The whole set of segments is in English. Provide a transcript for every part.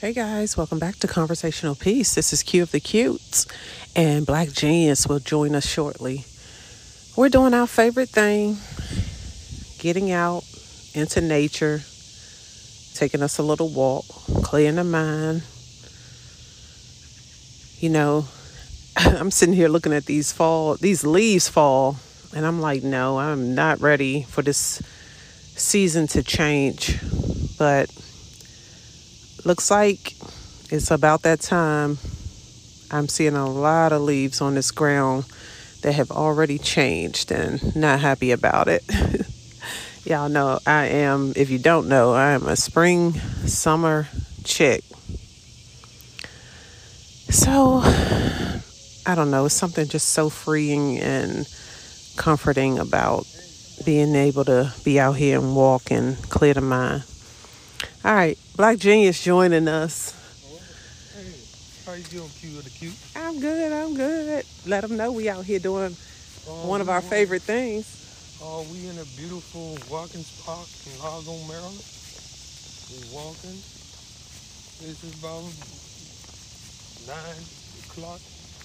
Hey guys, welcome back to Conversational Peace. This is Q of the Cutes, and Black Genius will join us shortly. We're doing our favorite thing, getting out into nature, taking us a little walk, clearing the mind. You know, I'm sitting here looking at these leaves fall, and I'm like, no, I'm not ready for this season to change, but looks like it's about that time. I'm seeing a lot of leaves on this ground that have already changed and not happy about it. Y'all know I am, if you don't know, I am a spring, summer chick. So, I don't know, it's something just so freeing and comforting about being able to be out here and walk and clear the mind. All right, Black Genius joining us. Hey, how you doing, Q of the Cute? I'm good. Let them know we out here doing one of our favorite things. We in a beautiful walking park in Largo, Maryland. We're walking. This is about 9 o'clock.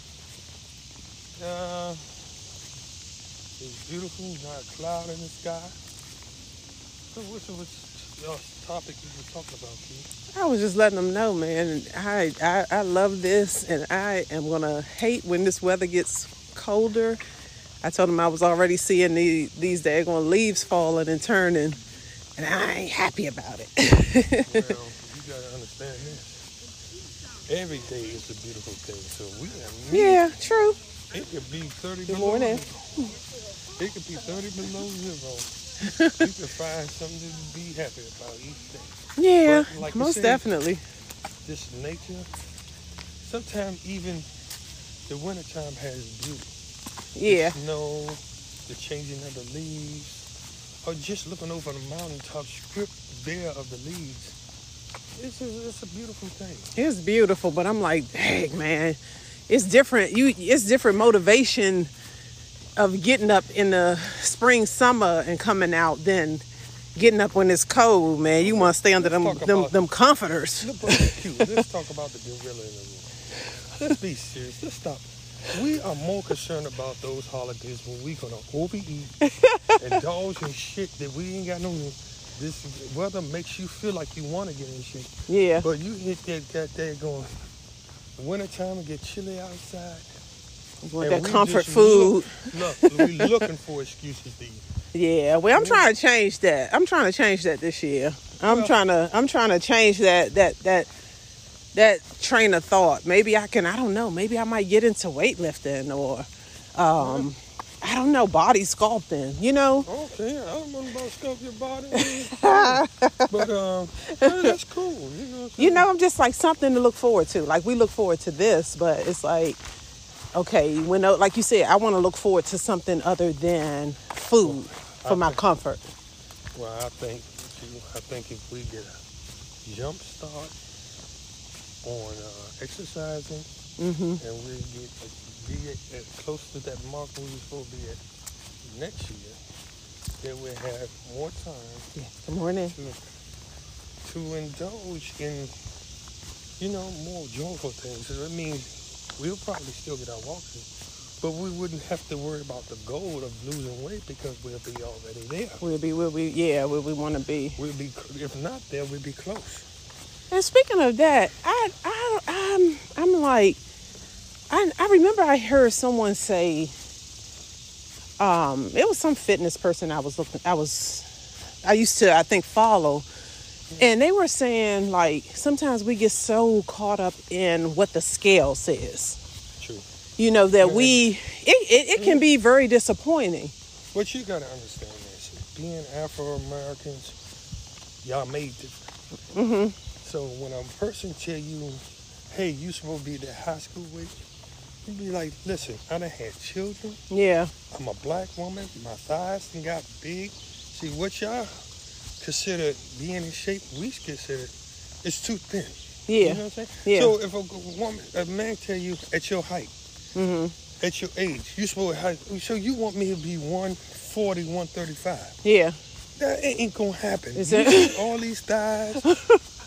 It's beautiful, not a cloud in the sky. So what's your topic you were talking about, Keith? I was just letting them know, man. I love this, and I am gonna hate when this weather gets colder. I told them I was already seeing these daggone leaves falling and turning, and I ain't happy about it. Well, you gotta understand this. Every day is a beautiful day. So Yeah, true. It could be 30 Good below. morning. It could be 30 below zero. You can find something to be happy about each day. Yeah, But like you most said, definitely. This nature, sometimes even the wintertime has beauty. Yeah. The snow, the changing of the leaves, or just looking over the mountaintop stripped bare of the leaves. It's a beautiful thing. It's beautiful, but I'm like, dang, man, it's different. It's different motivation of getting up in the spring, summer, and coming out than getting up when it's cold, man. You want to stay under them comforters. Let's talk about the gorilla in the room. Let's be serious. Let's stop. We are more concerned about those holidays when we're gonna overeat, indulge in shit that we ain't got no. This weather makes you feel like you want to get in shit. Yeah. But you hit that day going wintertime and get chilly outside. Want that comfort food. We're looking for excuses to eat. Yeah. Well, I'm trying to change that. I'm trying to change that this year. I'm trying to change that train of thought. Maybe I can. I don't know. Maybe I might get into weightlifting or. I don't know, body sculpting, you know? Okay, I don't know about sculpt your body. But that's cool. I'm just like something to look forward to. Like we look forward to this, but it's like, okay, like you said, I want to look forward to something other than food for my comfort. Well, I think if we get a jump start on exercising and we be at close to that mark we were supposed to be at next year, then we'll have more time. Yeah. Good morning. To indulge in, more joyful things. So that means we'll probably still get our walks in, but we wouldn't have to worry about the goal of losing weight because we'll be already there. Where we want to be. We'll be, if not there, we'll be close. And speaking of that, I'm like, I remember I heard someone say, it was some fitness person I used to, I think, follow. And they were saying, like, sometimes we get so caught up in what the scale says. True. That it can be very disappointing. What you got to understand is, being Afro-Americans, y'all made different. So when a person tell you, hey, you supposed to be the high school weight, you be like, listen, I done had children. Yeah. I'm a black woman. My thighs done got big. See, what y'all consider being in shape, we consider it's too thin. Yeah. You know what I'm saying? Yeah. So if a man tell you at your height, at your age, you supposed to, so you want me to be 140, 135. Yeah. That ain't gonna happen. Is you it? all these thighs,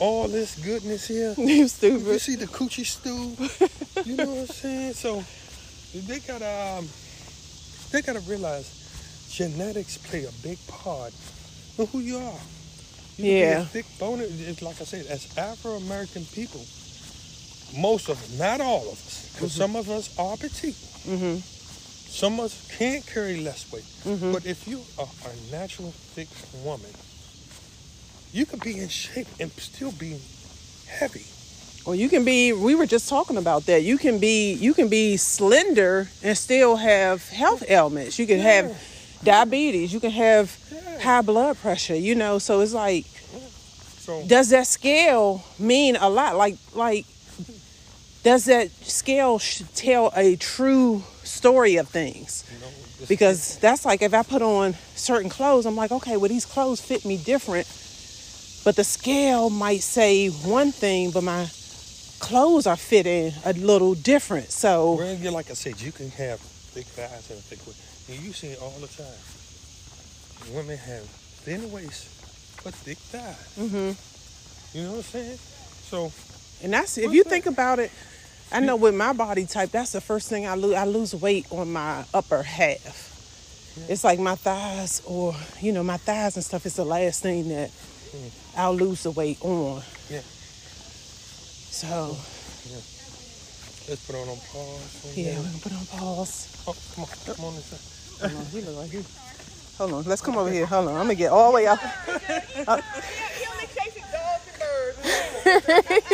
all this goodness here. You You stupid. see the coochie stew. You know what I'm saying? So they gotta realize genetics play a big part in who you are. You can Yeah. be a thick boner. It's like I said, as Afro-American people, most of us, not all of us, because some of us are petite. Some of us can't carry less weight. But if you are a natural thick woman, you could be in shape and still be heavy. Or you can be, we were just talking about that. You can be slender and still have health ailments. You can have diabetes. You can have high blood pressure, you know. So it's like, So does that scale mean a lot? Like, does that scale tell a true story of things? Because that's like, if I put on certain clothes, I'm like, okay, well, these clothes fit me different. But the scale might say one thing, but my clothes are fitting a little different. So, well, yeah, like I said, you can have thick thighs and a thick waist. And you see it all the time. Women have thin waists but thick thighs. You know what I'm saying? So, and that's, if you think about it, I know with my body type, that's the first thing I lose. I lose weight on my upper half. It's like my thighs, or, you know, my thighs and stuff is the last thing that I'll lose the weight on. Yeah. So, Let's put on pause. yeah, we're going to put on pause. Oh, come on this side. Hold on, he look like he. Hold on, let's come over here. Hold on, I'm going to get all the way out. He only chasing dogs and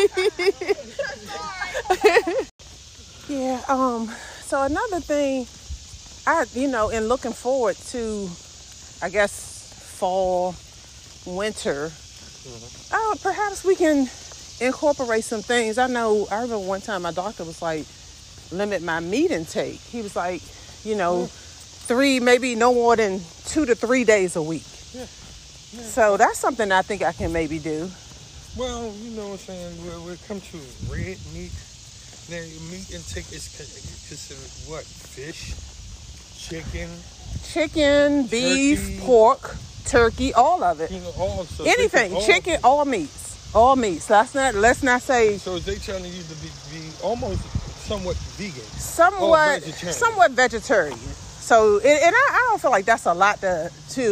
birds. Yeah, so another thing, in looking forward to, I guess, fall, winter, perhaps we can incorporate some things. I remember one time my doctor was like, limit my meat intake. He was like, 3, maybe no more than 2 to 3 days a week. Yeah. So that's something I think I can maybe do. Well, you know what I'm saying? When it comes to red meat, now meat intake is considered what? Fish, chicken, Beef, turkey, pork, turkey, all of it. you know, all so Anything, all chicken, all meats. All meats. Let's not say So is they telling you to be almost somewhat vegan? somewhat vegetarian. So and I don't feel like that's a lot to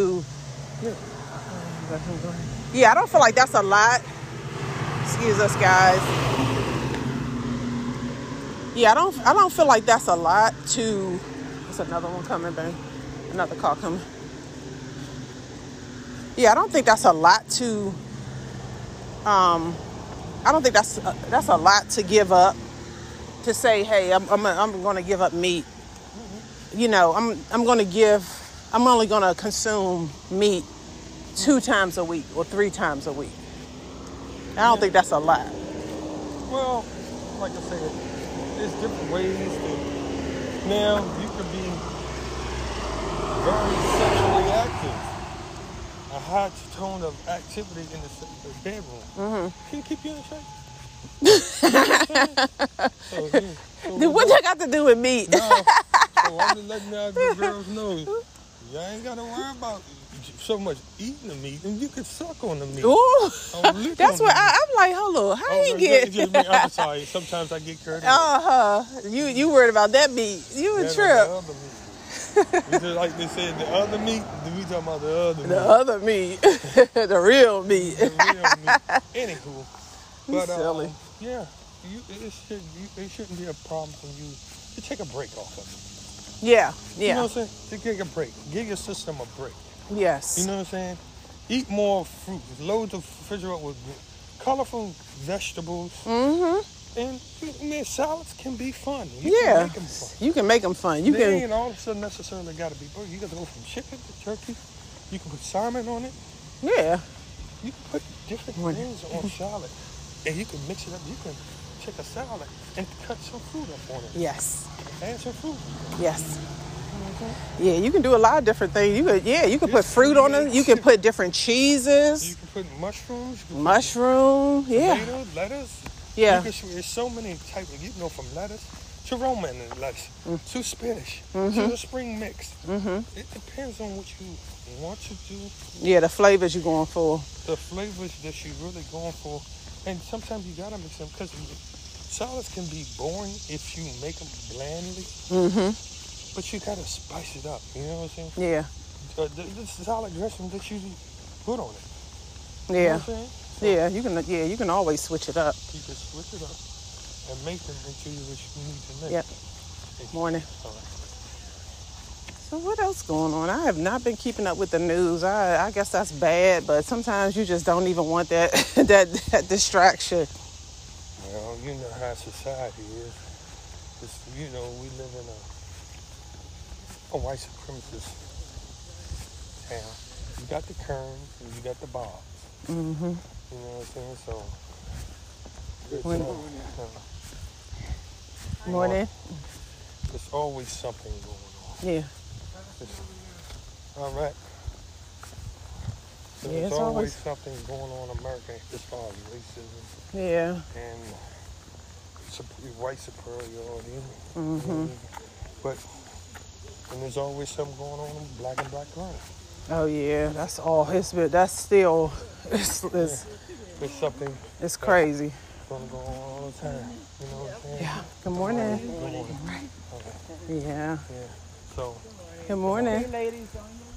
I don't feel like that's a lot. Excuse us, guys. Yeah, I don't feel like that's a lot to. There's another one coming, babe. Another car coming. Yeah, I don't think that's a lot to. I don't think that's a lot to give up. To say, hey, I'm going to give up meat. I'm only going to consume meat 2 times a week or 3 times a week. I don't think that's a lot. Well, like I said, there's different ways that now you can be very sexually active. A high tone of activity in the bedroom. Can you keep you in shape? What that got to do with meat? No. So I'm just letting y'all good girls know, y'all ain't got to worry about so much eating the meat, and you can suck on the meat. Ooh, that's what I'm like. Hold on, how you get? I'm sorry. Sometimes I get carried away. You worried about that meat? You a trip? Like they said, the other meat. We talking about the other meat. The other meat, the real meat. The real meat. Anywho, but silly. Yeah, it shouldn't be a problem for you to take a break off of it. Yeah. You know what I'm saying? To take a break. Give your system a break. Yes. You know what I'm saying? Eat more fruit. Loads of refrigerator with colorful vegetables. And salads can be fun. You can make them fun. You can make them fun. They ain't all of a sudden necessarily got to be burger. You got to go from chicken to turkey. You can put salmon on it. Yeah. You can put different things on salad. And you can mix it up. You can take a salad and cut some fruit up on it. Yes. Add some fruit. Yes. Yeah, you can do a lot of different things. You can put fruit on it. You can put different cheeses. You can put mushrooms. Mushroom. Yeah. Tomatoes, lettuce. Yeah. There's so many types. You can go from lettuce to romaine lettuce to spinach to a spring mix. It depends on what you want to do. Yeah, the flavors you're going for. The flavors that you're really going for. And sometimes you gotta mix them because salads can be boring if you make them blandly. But you gotta spice it up. You know what I'm saying? Yeah. The salad dressing that you put on it. Yeah. You know what I'm saying? So You can always switch it up. you can switch it up and make them into what you need to make. Yep. Morning. All right. So what else going on? I have not been keeping up with the news. I guess that's bad, but sometimes you just don't even want that that distraction. Well, you know how society is. It's, you know, we live in a white supremacist town. You got the Kerns and you got the Bobs. Mm-hmm. You know what I'm saying? So, Morning. there's always something going on. Yeah. All right. So Yeah, there's it's always always- something going on in America as far as racism Yeah. and white superiority. Mm-hmm. But and there's always something going on in black and black crime. Oh yeah. That's all. That's still. It's There's something it's crazy. going to go on all the time. You know what I'm saying? Yeah. Good morning. Good morning. Okay. Yeah. Yeah. So, Good morning. Ladies,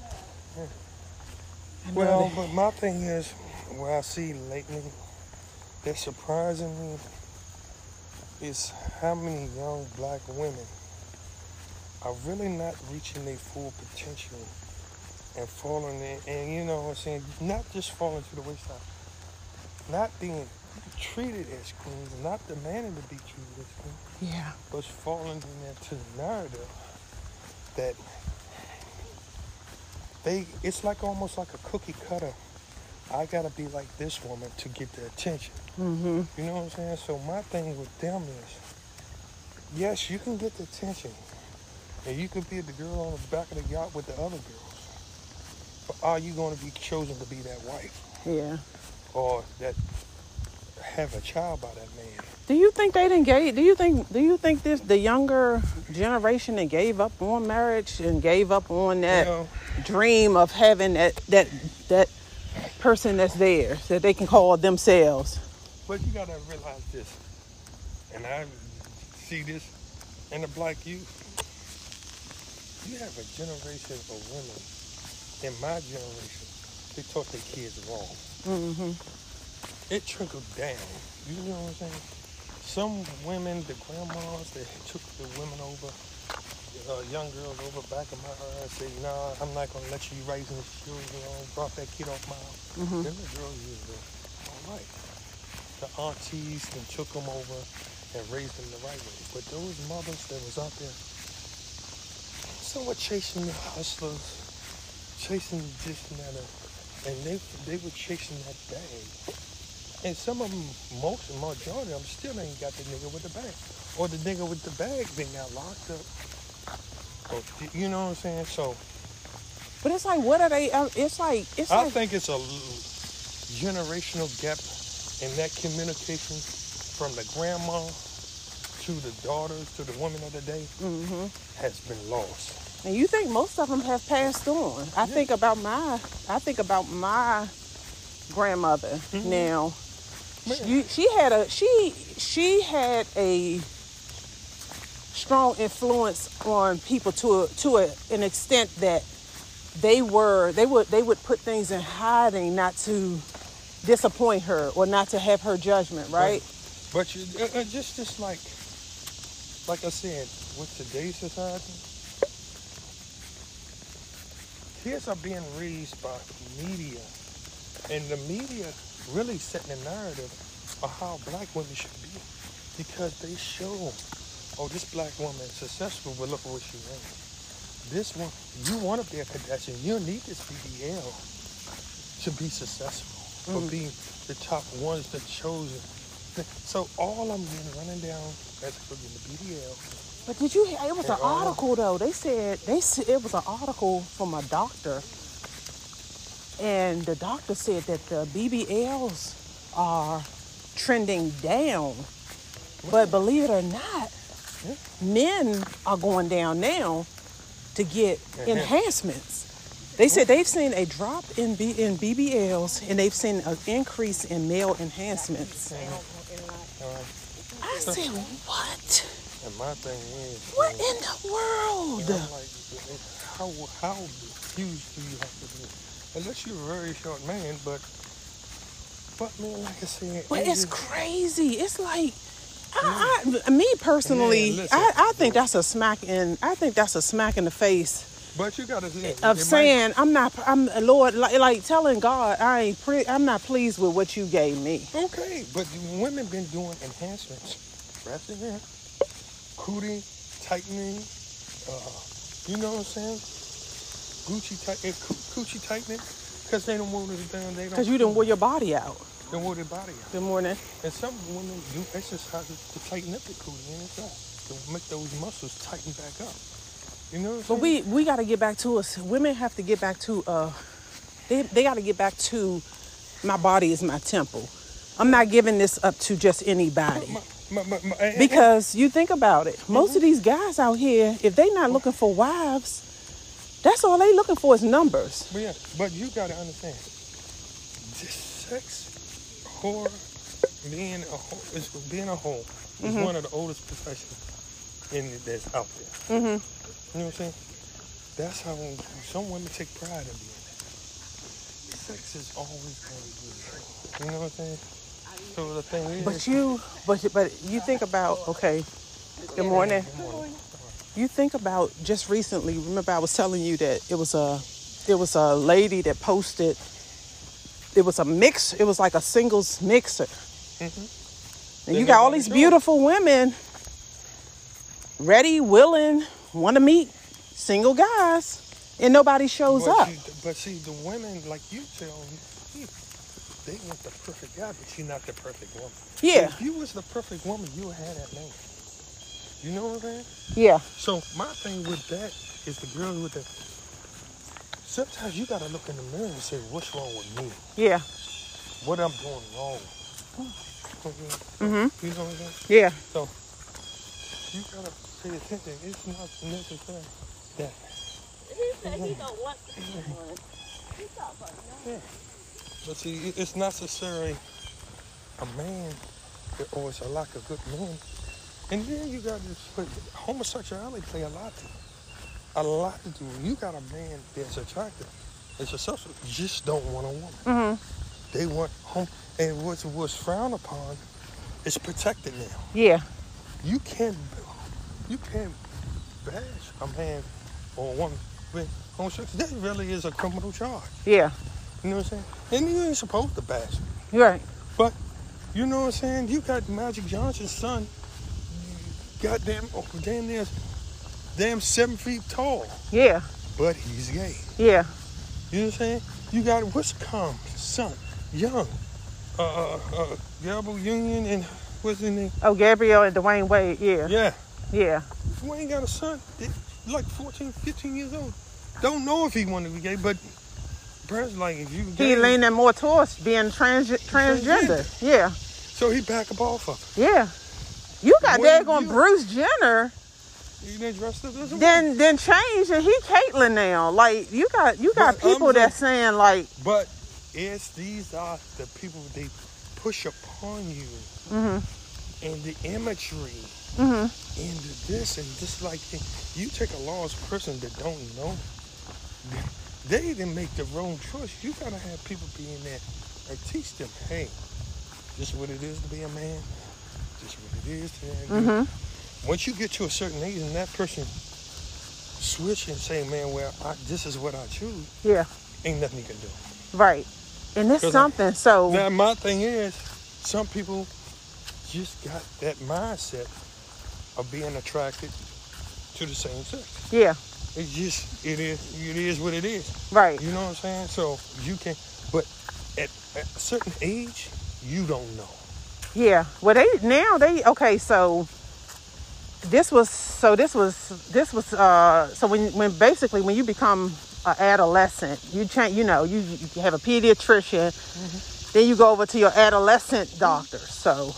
well, but my thing is, what I see lately, that's surprising me, is how many young black women are really not reaching their full potential and falling in, and you know what I'm saying, not just falling to the wayside, not being treated as queens, not demanding to be treated as queens, Yeah. but falling into the narrative that it's like almost like a cookie cutter. I gotta be like this woman to get the attention. Mm-hmm. You know what I'm saying? So my thing with them is, yes, you can get the attention, and you can be the girl on the back of the yacht with the other girls. But are you going to be chosen to be that wife Yeah. or that have a child by that man? Do you think they didn't gave? Do you think the younger generation that gave up on marriage and gave up on that You know, dream of having that person that's there that they can call themselves? but you gotta realize this, and I see this in the black youth. You have a generation of women in my generation. They taught their kids wrong. Mm-hmm. It trickled down. You know what I'm saying? Some women, the grandmas, they took the women over, young girls over back in my era and say, nah, I'm not going to let you raise these children, drop that kid off my house. Mm-hmm. Then the girls were all right. The aunties then took them over and raised them the right way. But those mothers that was out there, somewhat chasing the hustlers, chasing this and that, and they were chasing that bag. And some of them, majority of them still ain't got the nigga with the bag. Or the nigga with the bag been got locked up. Or, you know what I'm saying? So, But it's like, what are they? It's like I think it's a generational gap in that communication from the grandma to the daughters to the women of the day has been lost. And you think most of them have passed on? I think about my grandmother now. She had a strong influence on people to an extent that they would put things in hiding not to disappoint her or not to have her judgment, right? But you just like I said, with today's society, kids are being raised by media, and the media really setting the narrative of how black women should be, because they show, oh, this black woman is successful, but look at what she is. This one, you want to be a Kardashian, you need this BBL to be successful, or be the top ones that chosen. So all I'm running down as I go get the BBL. But did you hear? It was an article though. They said it was an article from a doctor, and the doctor said that the BBLs are trending down. But believe it or not, men are going down now to get enhancements. They said they've seen a drop in BBLs and they've seen an increase in male enhancements. I said, what? And my thing is, What in the world? I'm like, how huge do you have to be? Unless you're a very short man, but man, like I said, But it's crazy. It's like, me personally, Man, listen. I think that's a smack in. I think that's a smack in the face But you gotta of saying I'm Lord, like telling God I'm not pleased with what you gave me. Okay, but women been doing enhancements, breast hair, cootie tightening, you know what I'm saying? Coochie tightening, because they don't want it done. Because you didn't wear your body out. They wear their body out. Good morning. And some women do exercises to tighten up the cootie inside, to make those muscles tighten back up. You know what I'm saying? But we got to get back to us. Women have to get back to they got to get back to my body is my temple. I'm not giving this up to just anybody. Because you think about it, most of these guys out here, if they not looking for wives, that's all they looking for is numbers. But you gotta understand, this sex, whore, being a whore is one of the oldest professions that's out there. You know what I'm saying? That's how some women take pride in being that. Sex is always going to be good. You know what I'm saying? So the thing is, But you think about, okay, good morning. You think about just recently, remember I was telling you that it was a lady that posted, it was like a singles mixer. And you got all these beautiful women ready, willing, want to meet single guys, and nobody shows up. But see, the women, like you tell me, they want the perfect guy, but you're not the perfect woman. Yeah. If you was the perfect woman, you would have that man. You know what I'm saying? Yeah. So my thing with that is the girl with the. Sometimes you gotta look in the mirror and say, "What's wrong with me? Yeah. What I'm doing wrong?" You know what I'm saying? Yeah. So you gotta pay attention. It's not necessary that. He said he don't want one. He talking about Yeah. But see, it's not necessarily a man, or it's a lack of good men. And then you got this, but homosexuality play a lot to do. You got a man that's attractive, it's a substance, just don't want a woman. They want home, and what's frowned upon is protected now. Yeah. You can't bash a man or a woman with homosexuality. That really is a criminal charge. Yeah. You know what I'm saying? And you ain't supposed to bash him. Right. But, you know what I'm saying? You got Magic Johnson's son, damn 7 feet tall. Yeah. But he's gay. Yeah. You know what I'm saying? You got Wisconsin son, young. Gabriel Union and what's his name? Oh, Gabrielle and Dwayne Wade. Yeah. Yeah. Yeah. Wayne got a son, like 14, 15 years old. Don't know if he wanted to be gay, but Brent's like, if you gay, He leaning more towards being transgender. Yeah. so he back up off of it. Yeah. You got When daggone you- Bruce Jenner. He done dressed up as a woman. Then changed and he Caitlyn now. Like you got But people I'm that's saying like But these are the people they push upon you, and the imagery, and this and this. Like you take a lost person that don't know, they didn't make the wrong choice. You gotta have people be in there and teach them, hey, this is what it is to be a man. This is what it is to. Once you get to a certain age and that person switch and say, man, well, this is what I choose, yeah, ain't nothing you can do. right. And it's 'Cause something. So Now, my thing is, some people just got that mindset of being attracted to the same sex. yeah, It is what it is. right. You know what I'm saying? So you can, but at a certain age, you don't know. Yeah. Well, okay. So this was so when basically when you become an adolescent, you change. You know, you have a pediatrician, then you go over to your adolescent doctor. So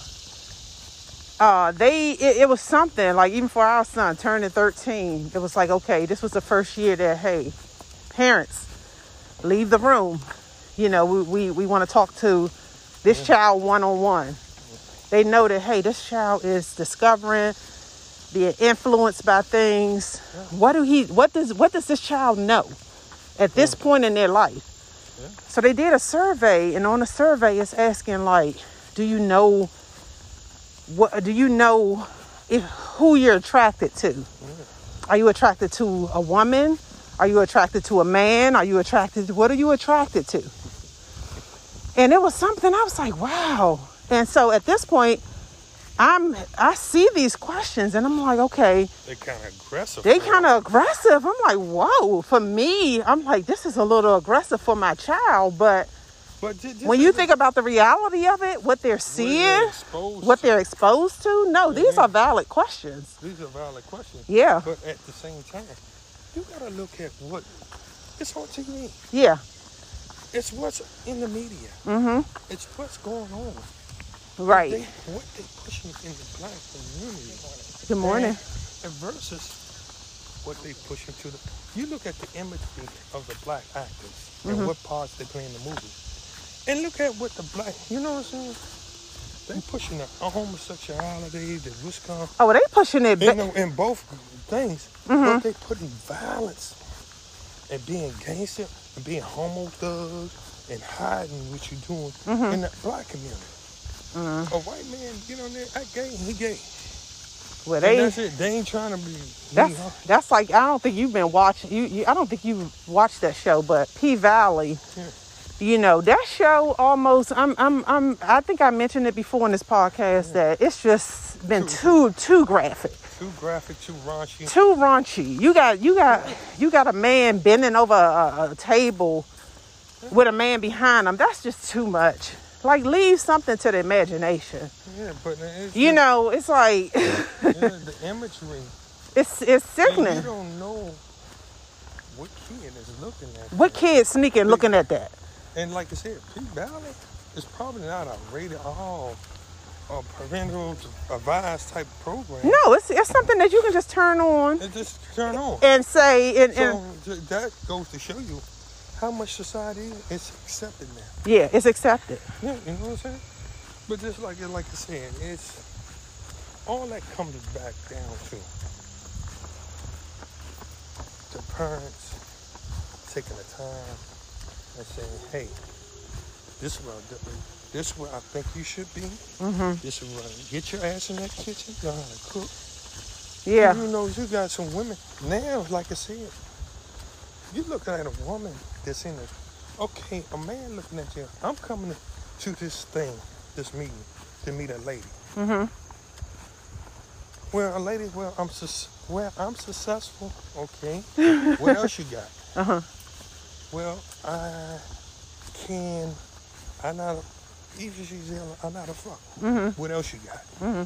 it was something like even for our son turning 13, it was like, okay, this was the first year that, hey, parents, leave the room. You know, we want to talk to this child one-on-one. They know that, hey, this child is discovering, being influenced by things. What does this child know at this point in their life? So they did a survey, and on the survey it's asking, like, do you know who you're attracted to? Are you attracted to a woman? Are you attracted to a man? What are you attracted to? And it was something I was like, wow. And so at this point, I see these questions and I'm like, okay. They're kind of aggressive. I'm like, whoa. For me, I'm like, this is a little aggressive for my child. But when you think about the reality of it, what they're seeing, what they're exposed to, no, these are valid questions. These are valid questions. Yeah. But at the same time, you got to look at what it's on TV. Yeah. It's what's in the media. Mm-hmm. It's what's going on. Right. What they pushing in the black community. Good morning. And versus what they pushing to the... You look at the imagery of the black actors and what parts they play in the movie. And look at what the black... You know what I'm saying? They pushing the homosexuality, the Wisconsin... Oh, they pushing it... in both things. But they putting violence and being gangster and being homo thug and hiding what you're doing in the black community. A white man get on there, act gay, he gay. Well, that's it. They ain't trying to be. That's like, I don't think you've been watching. I don't think you've watched that show, but P-Valley. Yeah. You know that show almost. I think I mentioned it before in this podcast that it's just been too graphic. Too graphic, too raunchy. Too raunchy. You got a man bending over a table with a man behind him. That's just too much. Like, leave something to the imagination. Yeah, but it's like the imagery. It's sickening. And you don't know what kid is looking at that. What kid sneaking looking at that? And like I said, P-Valley is probably not a rated R or parental advice type program. No, it's something that you can just turn on. And just turn on. And say... So that goes to show you how much society is accepted now. Yeah, it's accepted. Yeah, you know what I'm saying? But just like I said, it's all that comes back down to the parents taking the time and saying, hey, this is where I think you should be. This is where get your ass in that kitchen, learn how to cook. Yeah. And you know, you got some women now, like I said, you looking at a woman that's in a... Okay, a man looking at you. I'm coming to this meeting, to meet a lady. Well, a lady, I'm successful. Okay. What else you got? Well, I'm not a fuck. What else you got?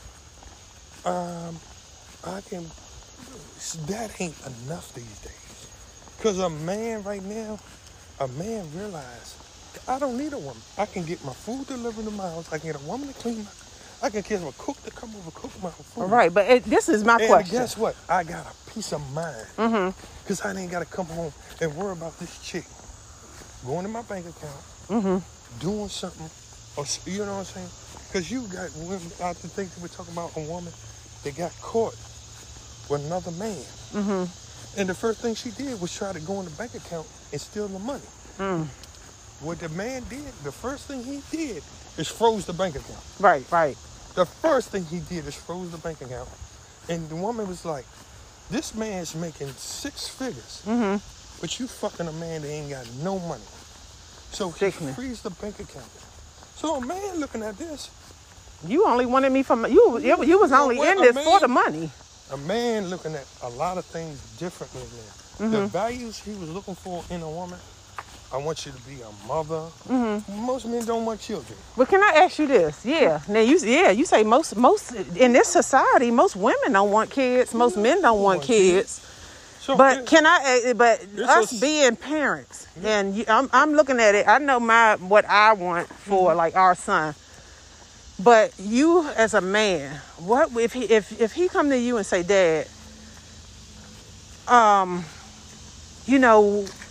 That ain't enough these days. Because a man right now, realize I don't need a woman. I can get my food delivered to my house. I can get a woman to clean I can get a cook to come over cook my food. All right, but this is my question. Guess what? I got a peace of mind. Because I ain't got to come home and worry about this chick going in my bank account, doing something, or you know what I'm saying? Because you got women, I think we're talking about a woman that got caught with another man. And the first thing she did was try to go in the bank account and steal the money. What the man did, the first thing he did is froze the bank account. Right. The first thing he did is froze the bank account. And the woman was like, this man's making 6 figures, but you fucking a man that ain't got no money. So he frees the bank account. So a man looking at this. You only wanted me from, you was only in this for the money. A man looking at a lot of things differently now. The values he was looking for in a woman, I want you to be a mother. Most men don't want children. But can I ask you this? Yeah. Now you say most in this society, most women don't want kids. Most men don't want kids. So but us being parents, and I'm looking at it. I know what I want for like our son. But you as a man, what if he come to you and say, Dad,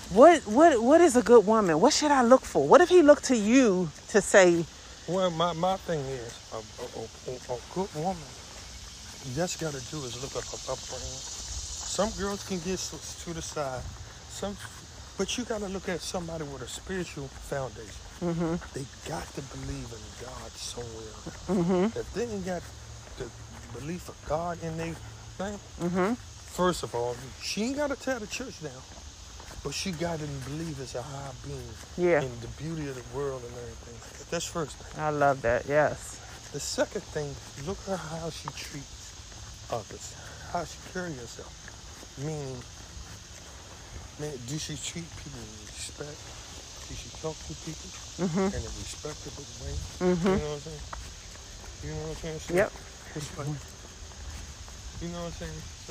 What is a good woman? What should I look for? What if he looked to you to say, Well, my thing is, a good woman, you just got to do is look at her upbringing. Some girls can get to the side, but you got to look at somebody with a spiritual foundation. mm-hmm, They got to believe in God somewhere. mm-hmm, If they ain't got the belief of God in their thing, mm-hmm, first of all, she ain't got to tear the church down, but she got to believe it's a high being yeah, in the beauty of the world and everything. That's first thing. I love that. Yes. The second thing, look at how she treats others, how she carries herself. Meaning, man, do she treat people with respect? Do she talk to people Mm-hmm, in a respectable way? mm-hmm. You know what I'm saying? You know what I'm saying? So Yep. it's like, you know what I'm saying? So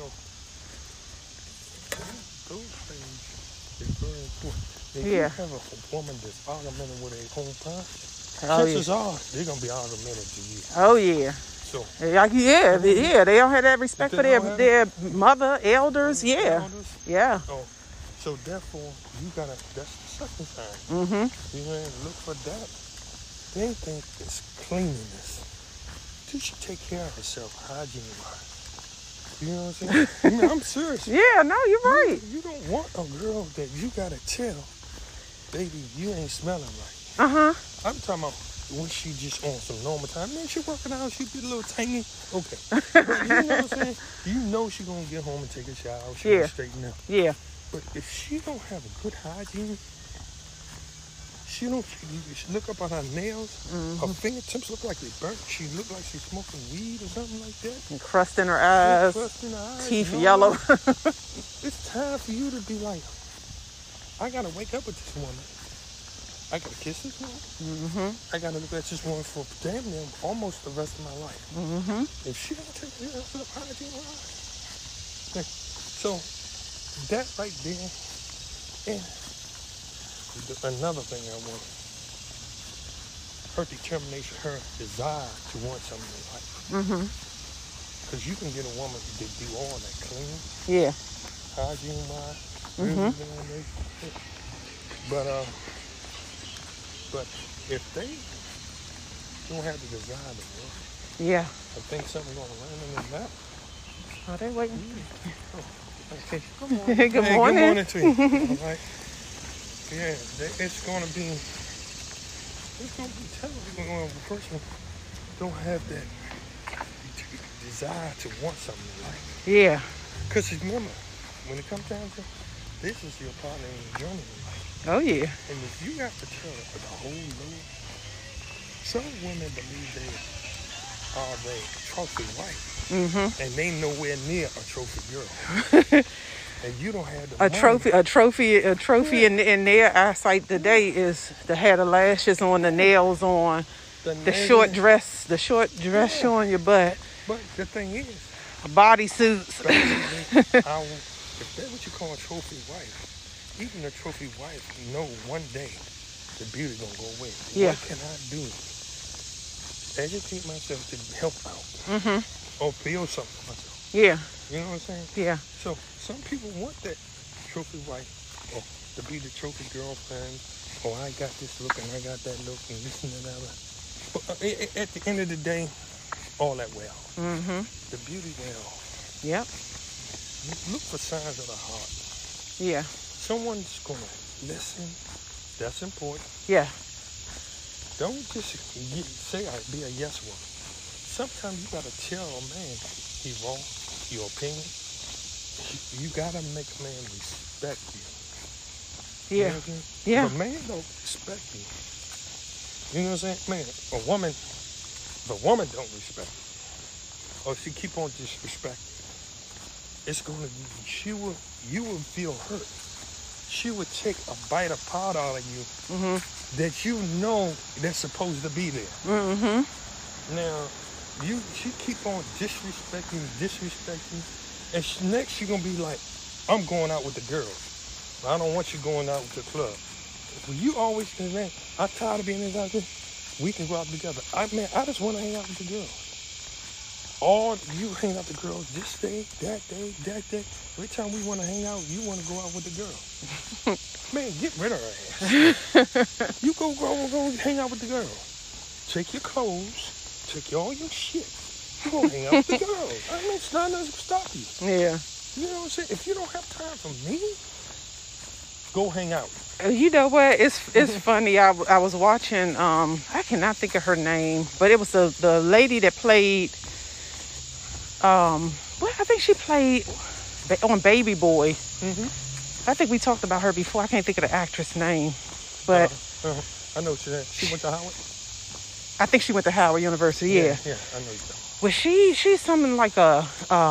those things is very important. If you Yeah. have a woman that's argumentative with her own past, Oh yeah. chances are they're gonna be argumentative to you. Oh yeah. So Like yeah. They don't have that respect for They don't have their mother, elders. Yeah. elders, Yeah. so therefore you gotta, that's the second sign. Mm-hmm. You know, look for that. Main thing is cleanliness. Did she take care of herself hygiene wise? You know what I'm saying? I mean, I'm serious. Yeah. No, you're right. You don't want a girl that you gotta tell, baby, you ain't smelling right. Uh huh. I'm talking about when she just on some normal time. Man, she working out, she get a little tangy. Okay. But you know what I'm saying? You know she gonna get home and take a shower. She Yeah. gonna straighten up. Yeah. But if she don't have a good hygiene, she don't, she look up on her nails, Mm-hmm. her fingertips look like they burnt. She look like she's smoking weed or something like that. And crust in her eyes, Crust in her eyes, teeth and all yellow. that. It's time for you to be like, I gotta wake up with this woman. I gotta kiss this woman. Mm-hmm. I gotta look at this woman for damn near almost the rest of my life. Mm-hmm. If she don't take care of herself, hygiene wise. So that right there, and another thing I want, her determination, her desire to want something in life. Mm-hmm. Because you can get a woman to do all that clean, Yeah. hygiene wise, Mhm. but if they don't have the desire to work, Yeah. I think something's gonna land in their lap. Are they waiting? Okay. Good Hey, morning. good morning to you. All right. Yeah, it's gonna be terrible when a person don't have that desire to want something in life. Yeah. Because remember, when it comes down to this is your partner in your journey in life. Oh yeah. And if you have to tell her the whole load, some women believe they are the trophy wife. Mm-hmm. And they nowhere near a trophy girl. And you don't have the A money. trophy in their eyesight today is to have the lashes on, the nails on, the short dress showing your butt, But the thing is, bodysuits. basically, if that's what you call a trophy wife, even a trophy wife know one day the beauty gonna go away. Yeah. What can I do? Educate myself to help out Mm-hmm. or build something for myself. Yeah. You know what I'm saying? Yeah. So some people want that trophy wife or to be the trophy girlfriend. Oh, I got this look and I got that look and this and that. But at the end of the day, all that well. Mm-hmm. The beauty well. Yep. Look for signs of the heart. Yeah. Someone's gonna listen. That's important. Yeah. Don't just say be a yes woman. Sometimes you gotta tell a man he wrong, your opinion. You gotta make a man respect you. You Yeah. know what I'm saying? Yeah. If a man don't respect you, you know what I'm saying? Man, if a woman don't respect you, or she keep on disrespecting, it's gonna be, you will feel hurt. She would take a bite apart out of you Mm-hmm. that you know that's supposed to be there. Mm-hmm. Now, she keep on disrespecting, and next she gonna be like, I'm going out with the girls. I don't want you going out with the club. Well, you always say, man, I'm tired of being out there. We can go out together. I just want to hang out with the girls. All you hang out the girls this day, that day, that day. Every time we want to hang out, you want to go out with the girl. Man, get rid of her ass. You go hang out with the girl. Take your clothes, take all your shit. You go hang out with the girls. I mean, it's not nothing to stop you. Yeah. You know what I'm saying? If you don't have time for me, go hang out. You know what? It's funny. I was watching. I cannot think of her name, but it was the lady that played. Well, I think she played on Baby Boy. I think we talked about her before. I can't think of the actress name, but I know she went to Howard. I think she went to Howard University. Yeah. Yeah, I know you know. Well, she's something like a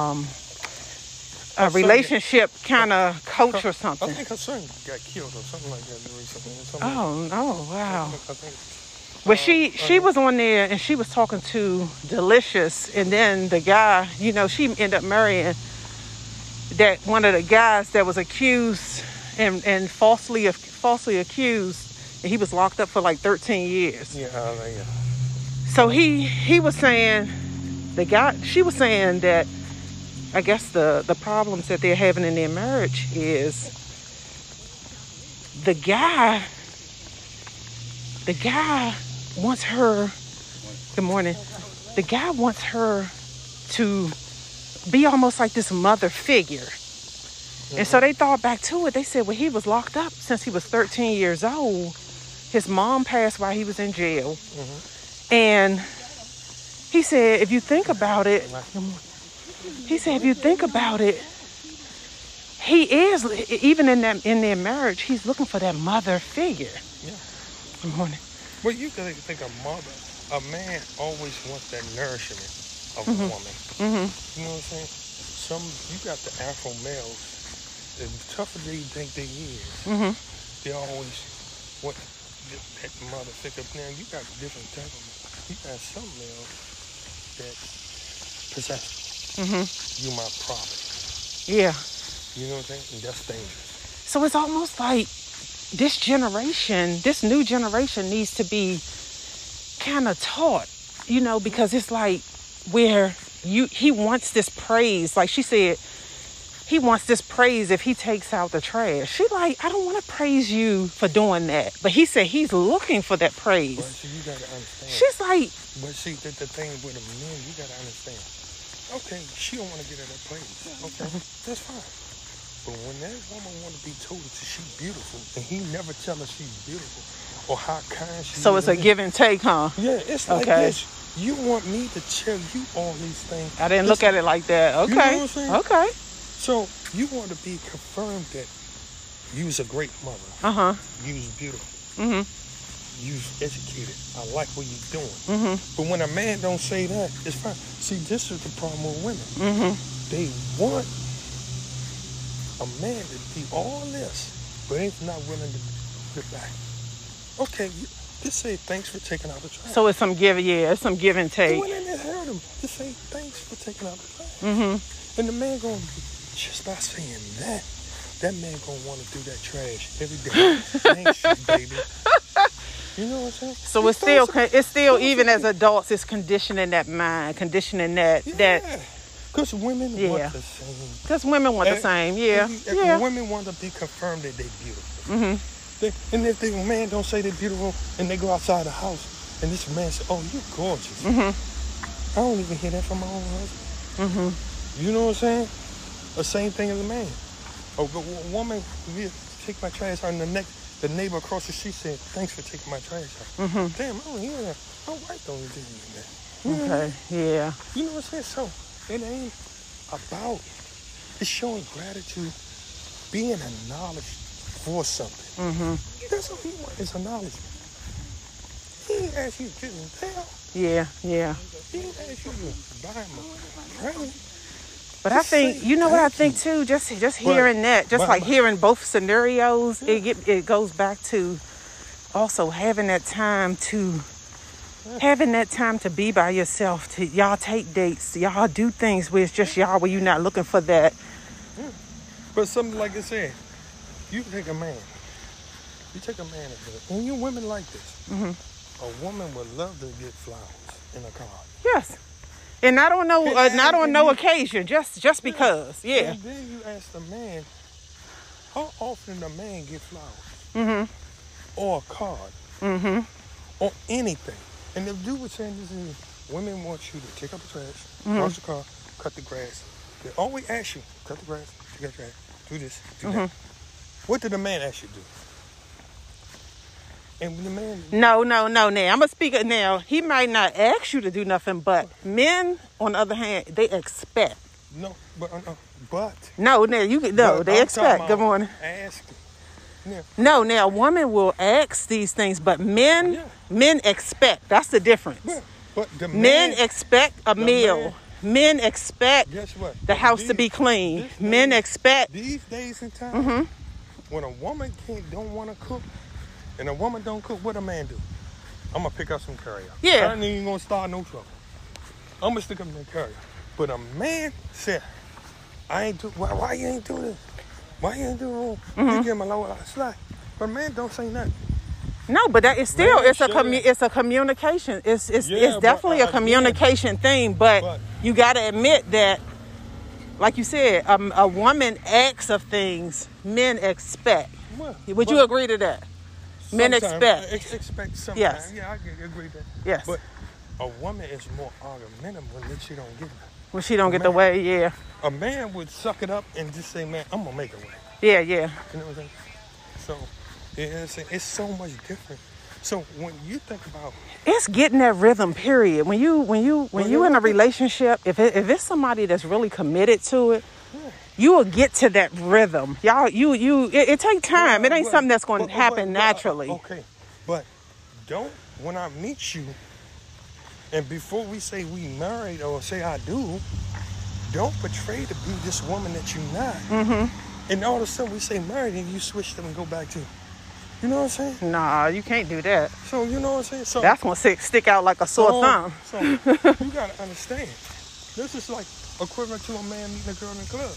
relationship kind of coach or something. I think her son got killed or something like that recently. Oh, wow. I think Well, she was on there and she was talking to Delicious, and then the guy, you know, she ended up marrying that one of the guys that was accused and falsely accused, and he was locked up for like 13 years. Yeah. So he was saying, she was saying that I guess the problems that they're having in their marriage is the guy wants her, good morning, the guy wants her to be almost like this mother figure. And so they thought back to it. They said, well, he was locked up since he was 13 years old. His mom passed while he was in jail. And he said, if you think about it, he is, even in their marriage, he's looking for that mother figure. Yeah. Good morning. Well, you can think a man always wants that nourishment of a woman. You know what I'm saying? You got the Afro males, the tougher they think they is, they always want that mother figure. Now, you got different type of, you got some males that possess you my property. Yeah. You know what I'm saying? And that's dangerous. So it's almost like this new generation needs to be kind of taught, you know, because it's like where he wants this praise. Like she said, he wants this praise if he takes out the trash. She like, I don't want to praise you for doing that. But he said he's looking for that praise. But see, you got to understand. She's like. But see, the thing with a man, you got to understand. Okay, she don't want to get her that praise. Okay, that's fine. But when that woman want to be told that she's beautiful, and he never tell her she's beautiful or how kind she is. So it's a give and take, huh? Yeah, it's like this. You want me to tell you all these things. I didn't look at it like that. Okay. You know what I'm saying? Okay. So you want to be confirmed that you was a great mother. You was beautiful. You was educated. I like what you're doing. But when a man don't say that, it's fine. See, this is the problem with women. They want a man to be all this, but ain't not willing to get back. Okay, just say thanks for taking out the trash. So it's some give and take. When they heard him, just say thanks for taking out the trash. And the man gonna, just by saying that man gonna want to do that trash every day. Thanks, baby. You know what I'm saying? So it's still even as adults, it's conditioning that mind, conditioning that. Because women want the same. Because women want the same, yeah. Women want to be confirmed that they're beautiful. And if the man don't say they're beautiful and they go outside the house and this man says, oh, you're gorgeous. I don't even hear that from my own husband. You know what I'm saying? The same thing as a man. A woman, take my trash out, and the neighbor across the street said, thanks for taking my trash out. Damn, I don't hear that. My wife don't do that. Okay, yeah. You know what I'm saying? So it ain't about, it's showing gratitude, being acknowledged for something. That's all he wants, is acknowledgement. He ain't ask you to get in hell. Yeah. He ain't ask you to buy him a present. But I think, you know what I think too, just hearing that, like hearing both scenarios, it goes back to also having that time to be by yourself, to y'all take dates, y'all do things where it's just y'all, where you're not looking for that. But something like I said, you take a man and you women like this. A woman would love to get flowers in a card. Yes. And not on no occasion, just because. Yeah. And then you ask the man, how often the man get flowers? Or a card? Or anything. And the dude was saying this is, women want you to take up the trash, wash the car, cut the grass. They always ask you, cut the grass, take out the trash, do this, do that. What did the man ask you to do? And when the man... No. Now, I'm going to speak it now. He might not ask you to do nothing, but men, on the other hand, they expect. No, but... They expect. Good morning. Asking. Yeah. No, now, a woman will ask these things, but men expect. That's the difference. Yeah. But the men expect a meal. Men expect guess what? The house to be clean. Men expect... These days and time, when a woman don't want to cook, and a woman don't cook, what a man do? I'm going to pick up some curry. Yeah. I ain't even going to start no trouble. I'm going to stick up that curry. But a man said, why you ain't do this? Why you ain't do it? You give him a lower slack. But a man don't say nothing. No, but that is still, it's a communication. It's definitely a communication thing, but you got to admit that, like you said, a woman acts of things men expect. Would you agree to that? Men expect. Expect sometimes. Yes. Yeah, I can agree with that. Yes. But a woman is more argumentative when she don't get it. When she don't get the way, yeah. A man would suck it up and just say, man, I'm going to make it way. Yeah. You know what I'm saying? So, it's so much different. So when you think about... It's getting that rhythm, period. When you in a relationship, if it's somebody that's really committed to it, you will get to that rhythm. Y'all, it takes time. It ain't something that's going to happen naturally. Okay, but when I meet you, and before we say we married or say I do, don't portray to be this woman that you're not. And all of a sudden we say married and you switch them and go back to, you know what I'm saying? Nah, you can't do that. So, you know what I'm saying? So that's going to stick out like a sore thumb. So you got to understand, this is like equivalent to a man meeting a girl in the club.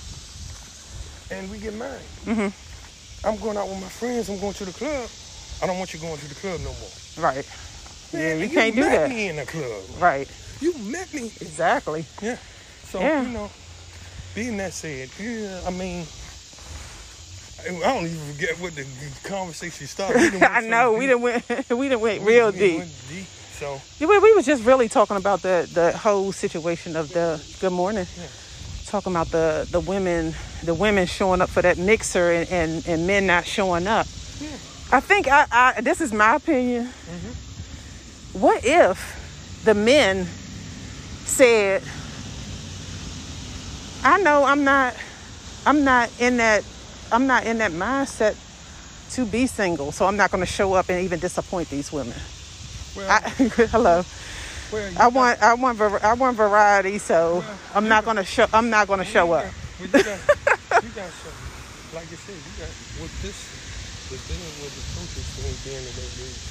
And we get married. I'm going out with my friends. I'm going to the club. I don't want you going to the club no more. Right. Man, you can't do that. You met me in the club. Right. You met me. Exactly. Yeah. So, being that said, I mean, I don't even forget what the conversation started. I know. We done went real deep. So we was just really talking about the whole situation of the good morning. Yeah. Talking about the women showing up for that mixer and men not showing up. Yeah. I think this is my opinion. What if the men said, I know I'm not in that mindset to be single, so I'm not going to show up and even disappoint these women. Well, hello. Well, I want variety, so I'm not going to show up. Well, you got some, like you said, you got with this, the dealing with the social thing being the way it is.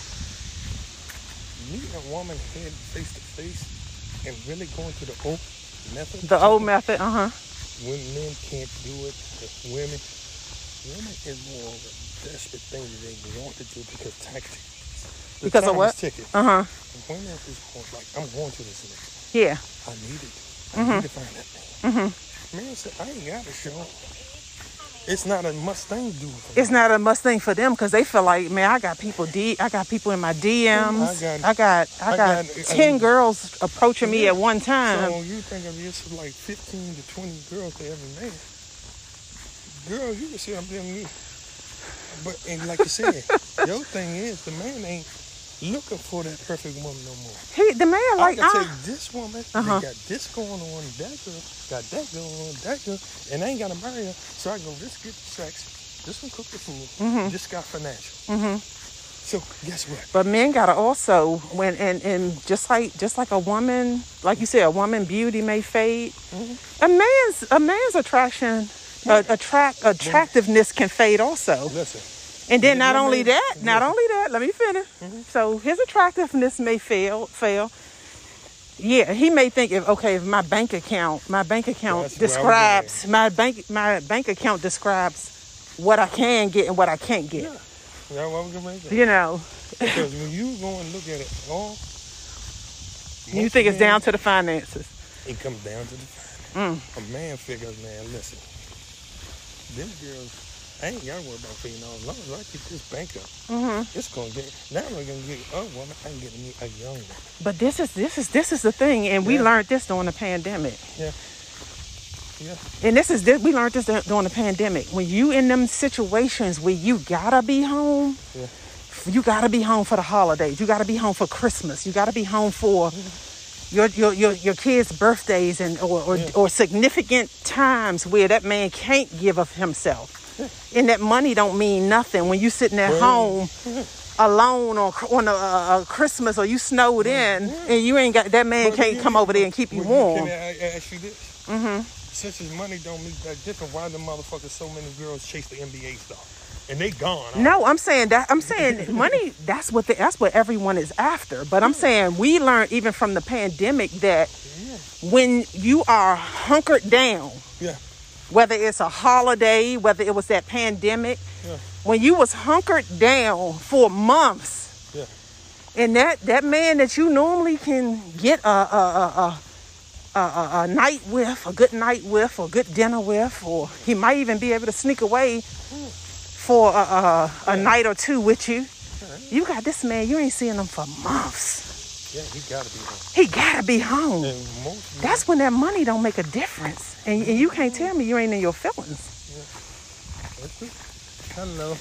Meeting a woman head face to face and really going to the old method. The old method, When men can't do it, women is more of a desperate thing that they want to do because tactics. Because of what? Ticket. Women is like, I'm going to this event. Yeah. I need it. I need to find that thing. Man said, I ain't got to show. It's not a must thing to do for them. It's not a must thing for them because they feel like, man, I got people in my DMs. I got 10 girls approaching me at one time. So you think of this like 15 to 20 girls they ever met. Girl, you can see I'm telling you. But and like you said, your thing is the man ain't looking for that perfect woman no more. The man I can take this woman, they got this going on, that girl got that going on, that girl, and I ain't got to marry her. So I go, this get sex, this one cook the food, this got financial. So guess what? But men gotta also and just like a woman, like you said, a woman beauty may fade. A man's attractiveness can fade also. Listen. And then not only that, let me finish. So his attractiveness may fail. Yeah, he may think if my bank account describes my bank account describes what I can get and what I can't get. Yeah, what we can make it. You know. Because when you go and look at it all, You think it's down to the finances? It comes down to the finances. A man figures, man, listen, them girls, I ain't got to worry about feeding all. As long as I keep this bank up, it's going to get, now I'm going to get a woman, I can get me a young one. But this is the thing, and we learned this during the pandemic. Yeah. Yeah. And we learned this during the pandemic. When you in them situations where you gotta be home, you gotta be home for the holidays. You gotta be home for Christmas. You gotta be home for your kids' birthdays or significant times where that man can't give of himself. And that money don't mean nothing when you sitting at home alone on a Christmas, or you snowed in and you ain't got that man can't come over there and keep you warm. Can I ask you this? Since his money don't mean that different, why the motherfuckers so many girls chase the NBA star and they gone? No, I'm saying money. That's what everyone is after. But I'm saying we learned even from the pandemic that when you are hunkered down, whether it's a holiday, whether it was that pandemic, when you was hunkered down for months, and that man that you normally can get a night with, a good night with, or good dinner with, or he might even be able to sneak away for a night or two with you. You got this man, you ain't seeing him for months. Yeah, he gotta be home. He gotta be home. That's when that money don't make a difference. And you can't tell me you ain't in your feelings. Hello.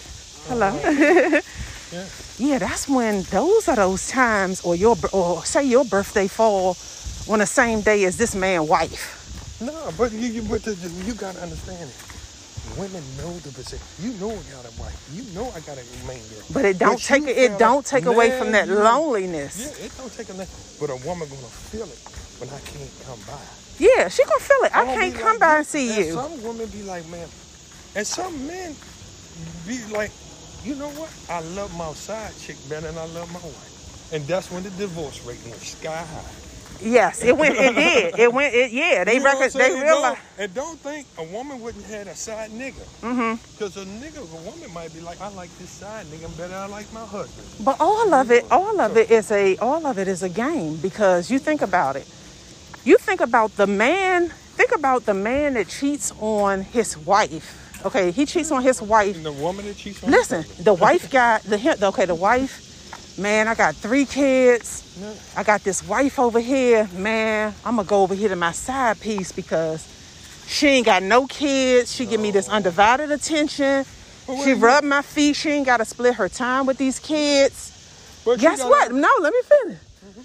Yeah, that's when those are those times, or say your birthday fall on the same day as this man's wife. No, but you gotta understand it. Women know the position. You know I got a wife. You know I got a main girl. But it don't take away from that loneliness. Yeah, it don't take away. But a woman gonna feel it when I can't come by. Yeah, she gonna feel it. I can't come by and see you. Some women be like, man, and some men be like, you know what? I love my side chick better than I love my wife. And that's when the divorce rate went sky high. Yes, it did. They realized. And don't think a woman wouldn't have a side nigga. Because a woman might be like, I like this side nigga better than I like my husband. But all of it is a game, because you think about it. You think about the man that cheats on his wife. Okay, he cheats on his wife. And the woman that cheats on Listen, the wife got the wife. Man, I got 3 kids. I got this wife over here. Man, I'm going to go over here to my side piece because she ain't got no kids. She give me this undivided attention. She rub my feet. She ain't got to split her time with these kids. Guess what? No, let me finish.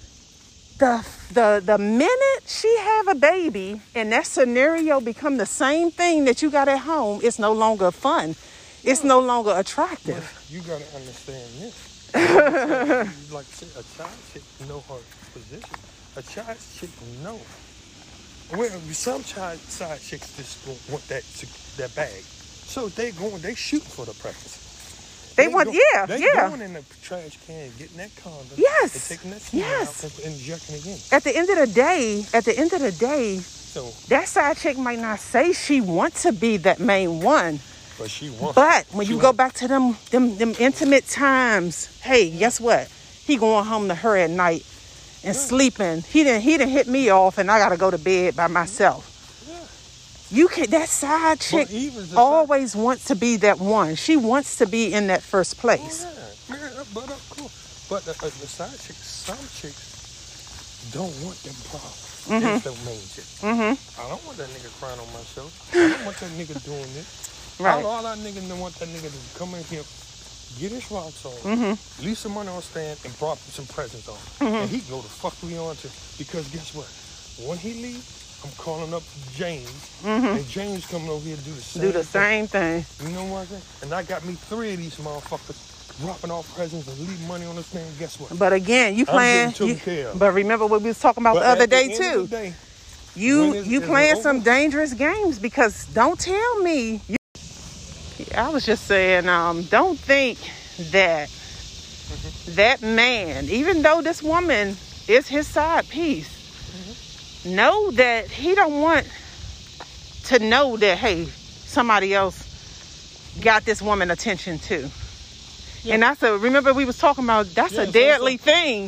The minute she have a baby and that scenario become the same thing that you got at home, it's no longer fun. It's no longer attractive. But you got to understand this. Like I said, a child chick know her position. A child chick know. Well, some side chicks just want that bag, so they shoot for the pregnancy. They going in the trash can, getting that condom, and taking that semen out and injecting again. At the end of the day, so that side chick might not say she wants to be that main one. But she wants. But when you go back to them intimate times, hey, guess what? He going home to her at night and sleeping. He didn't hit me off, and I gotta go to bed by myself. You can. That side chick always wants to be that one. She wants to be in that first place. But cool. But the side chicks, some chicks don't want them problems. That's the main chick. I don't want that nigga crying on my show. I don't want that nigga doing this. Right. All our niggas don't want that nigga to come in here, get his rocks on, leave some money on stand, and brought some presents on. And he go the fuck we on to. Because guess what? When he leave, I'm calling up James, and James coming over here to do the same thing. You know what I'm saying? And I got me 3 of these motherfuckers dropping off presents and leaving money on the stand. Guess what? But again, you playing. But remember what we was talking about the other day too. You playing some dangerous games, because don't tell me. I was just saying, don't think that that man, even though this woman is his side piece, know that he don't want to know that, hey, somebody else got this woman attention too. And remember we was talking about, that's a deadly thing.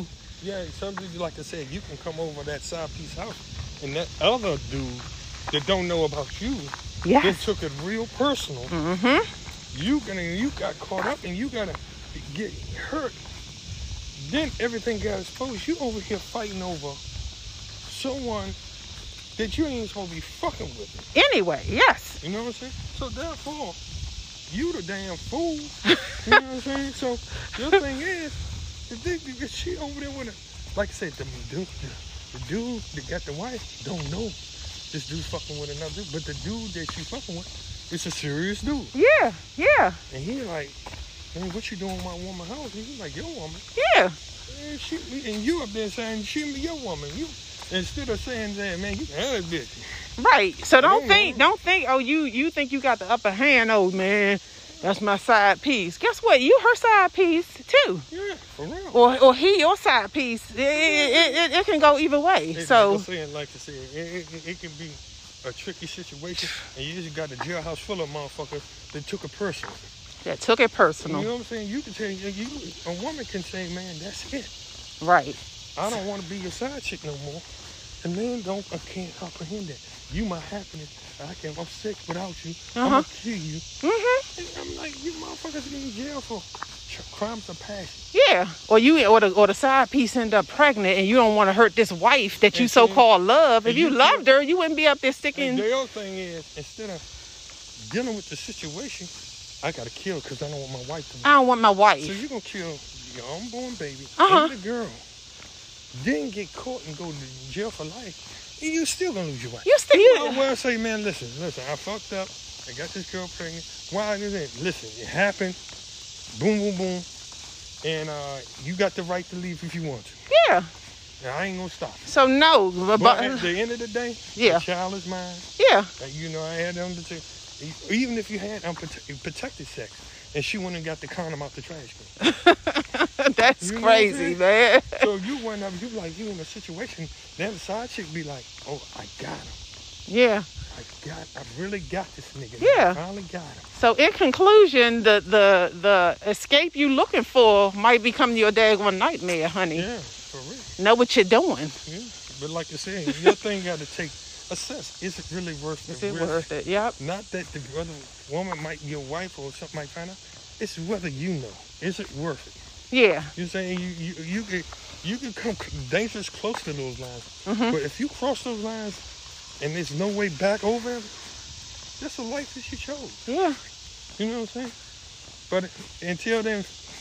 Yeah, something like I said, you can come over that side piece house, and that other dude that don't know about you, Yes. they took it real personal. Mm-hmm. You got caught up, and you gotta get hurt. Then everything got exposed. You over here fighting over someone that you ain't supposed to be fucking with. Anyway, yes. You know what I'm saying? So therefore, you the damn fool. You know what I'm saying? So your thing is, the she over there with her, like I said, the dude that got the wife don't know this dude fucking with another dude, but the dude that she fucking with is a serious dude. Yeah, yeah, And he like, man, what you doing with my woman house? And he's like, your woman. yeah. And you up there saying she your woman. You instead of saying that, man, you hell bitch. Right. So don't know. think, oh, you think you got the upper hand, oh man. That's my side piece. Guess what? You her side piece too. Yeah, for real. Or he your side piece. It can go either way. Like So I said, it can be a tricky situation, and you just got a jailhouse full of motherfuckers that took it personal. that took it personal. You know what I'm saying? You can tell a woman can say, man, that's it. Right. I don't want to be your side chick no more. And men can't comprehend that. You my happiness. I'm sick without you. I'm gonna kill you. Mm-hmm. And I'm like, you motherfuckers in jail for crimes of passion. Yeah. Or the side piece end up pregnant and you don't want to hurt this wife that you so-called love. If you loved her, you wouldn't be up there sticking. And the other thing is, instead of dealing with the situation, I gotta kill because I don't want my wife to. I don't want my wife. So you're gonna kill your unborn baby Uh-huh. and the girl, then get caught and go to jail for life. And you still gonna lose your wife. You still. Well, I say, man, listen, I fucked up. I got this girl pregnant. Why is it? Listen, it happened. Boom, boom, boom. And you got the right to leave if you want to. Yeah. And I ain't gonna stop you. So no, But at the end of the day, yeah. the child is mine. Yeah. You know, I had even if you had unprotected sex, and she went and got the condom out the trash can. That's You know crazy, what I'm man. So you went up, you in a situation, then the side chick be like, oh, I got him. Yeah. I really got this nigga. Yeah. I finally got him. So in conclusion, the escape you looking for might become your daggone nightmare, honey. Yeah, for real. Know what you're doing. Yeah. But like I said, your thing got to assess, is it really worth the Is it risk? worth it? Yep. Not that the other woman might be your wife or something might find out. It's whether you know. Is it worth it? Yeah. You're saying you can come dangerous close to those lines. Mm-hmm. But if you cross those lines and there's no way back over them, that's a life that you chose. Yeah. You know what I'm saying? But until then,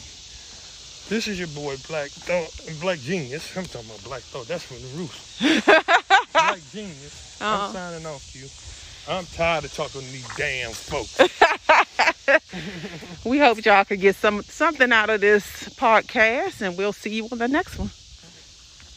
this is your boy Black Genius. I'm talking about Black Thought. That's from the Roots. Black Genius. I'm signing off to you. I'm tired of talking to these damn folks. We hope y'all could get something out of this podcast, and we'll see you on the next one.